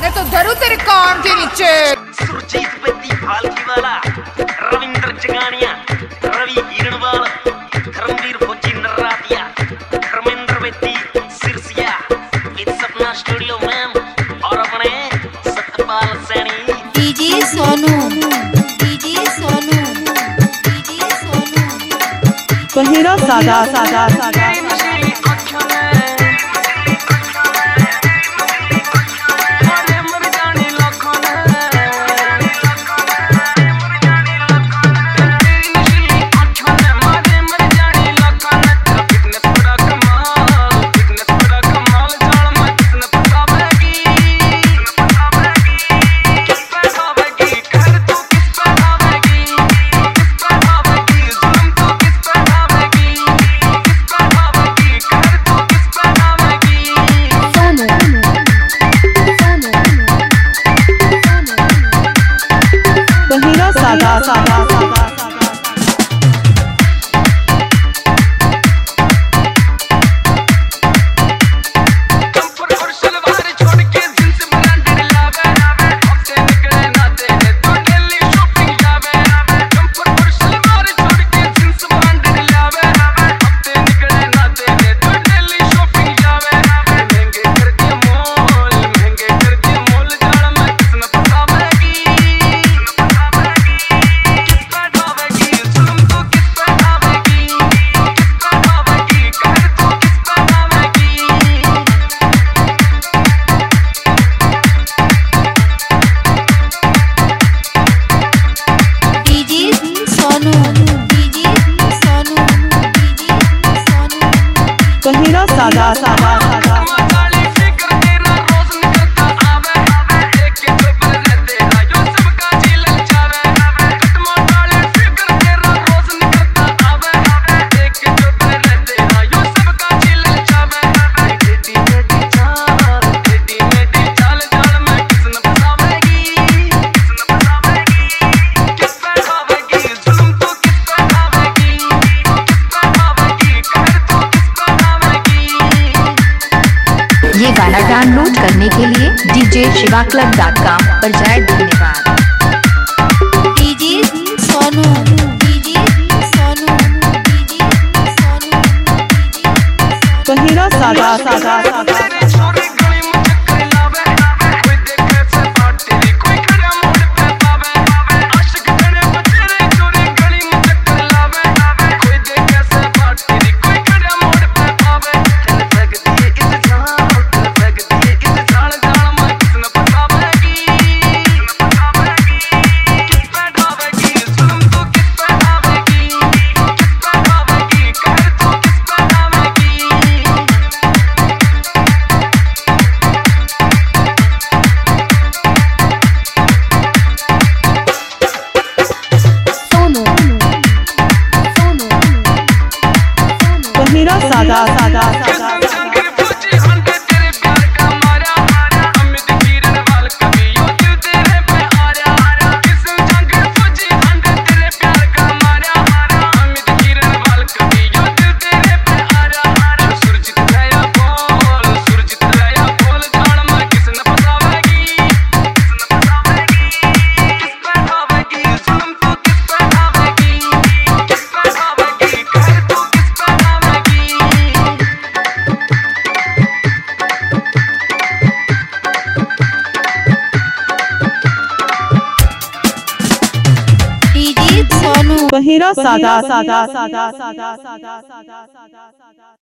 मैं तो धरू तेरे कान के नीचे। सुरजीत बेदी फालकी वाला, Ravindra Jaganiya, Ravi Hiranwal, Dharmveer Fauji Naratiya, Dharmendra Bedi Sirsiya, with Sapna Studio ma'am और अपने Satpal Saini. DJ Sonu, DJ Sonu, DJ Sonu. पहिरा सादा सादा सादा सादा सादा सादा पहिरा सादा सादा सादा ये गाना डाउनलोड करने के लिए djshivaclub.com पर जाए। धन्यवाद। DJ Sonu, DJ Sonu, DJ Sonu. पहिरा सादा सादा सादा सादा सादा सादा पहिरा सादा सादा सादा सादा सादा सादा सादा।